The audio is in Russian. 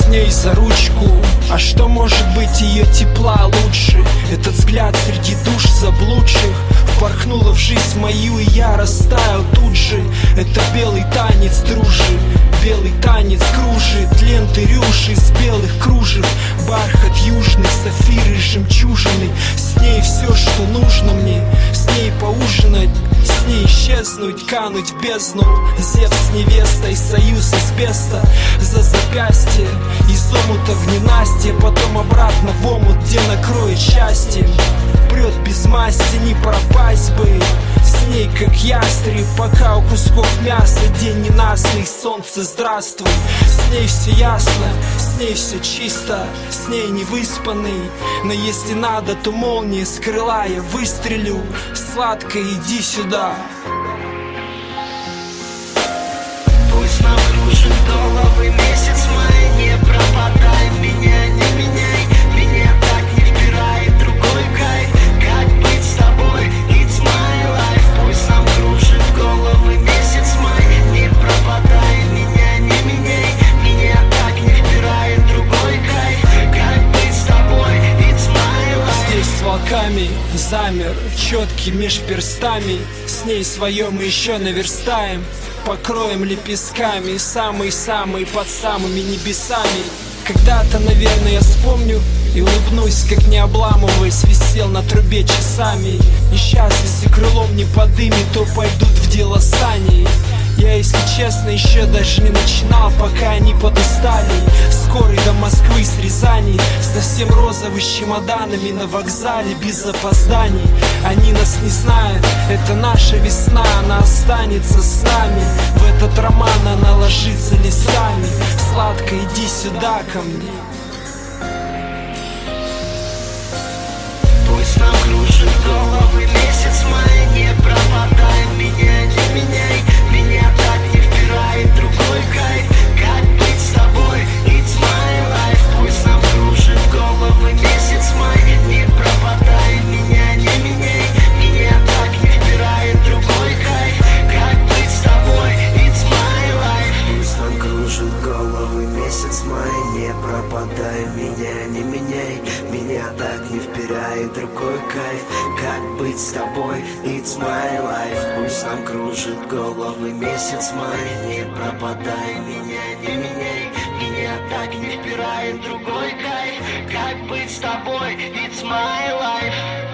ней за ручку. А что может быть ее тепла лучше? Этот взгляд среди душ заблудших впорхнула в жизнь мою, и я растаял тут же. Это белый танец дружи, белый танец кружит ленты рюши из белых кружев, бархат южный, сафиры, жемчужины. С ней все, что нужно мне, с ней поужинать, с ней исчезнуть, кануть в бездну. Зевс с невестой, союз асбеста за запястье, из омута в ненастье, потом обратно в омут, где накроет счастье. Прет без масти, не пропасть бы с ней, как ястреб, пока у кусков мяса день ненастный, солнце здравствуй. С ней все ясно, с ней все чисто, с ней не выспанный. Но если надо, то молния с крыла я выстрелю. Сладко, иди сюда. Пусть нам кружит головы месяц май, не пропадай, меня не меняй, меня так не впирает другой кайф. Как быть с тобой, it's my life. Пусть нам кружит головы месяц май, не пропадай, меня не меняй, меня так не впирает другой кайф. Как быть с тобой, it's my life. Здесь с волками замер, четкий меж перстами. С ней свое мы еще наверстаем, покроем лепестками, самый-самый под самыми небесами. Когда-то, наверное, я вспомню и улыбнусь, как не обламываясь, висел на трубе часами. И сейчас, если крылом не подымет, то пойдут в дело сани. Я, если честно, еще даже не начинал, пока они подустали. Скорый до Москвы с Рязани, совсем розовый, с чемоданами на вокзале без опозданий. Они нас не знают, это наша весна, она останется с нами. В этот роман она ложится лесами. Сладко, иди сюда ко мне. Пусть нам кружит головы месяц май, не пропадай, меня не меняй, меня так не впирает другой кайф. Как быть с тобой, it's my life. Пусть нам кружит головы месяц май, не пропадай, меня не меняй, меня так не впирает другой кайф. Как быть с тобой, it's my life. Пусть нам кружит головы месяц май, не пропадай, меня не меняй, меня так не впирает другой кайф. Как быть с тобой, it's my life. Пусть нам кружит головы месяц май, не пропадай, меня не меняй, меня так не впирает другой кайф. Как быть с тобой, it's my life.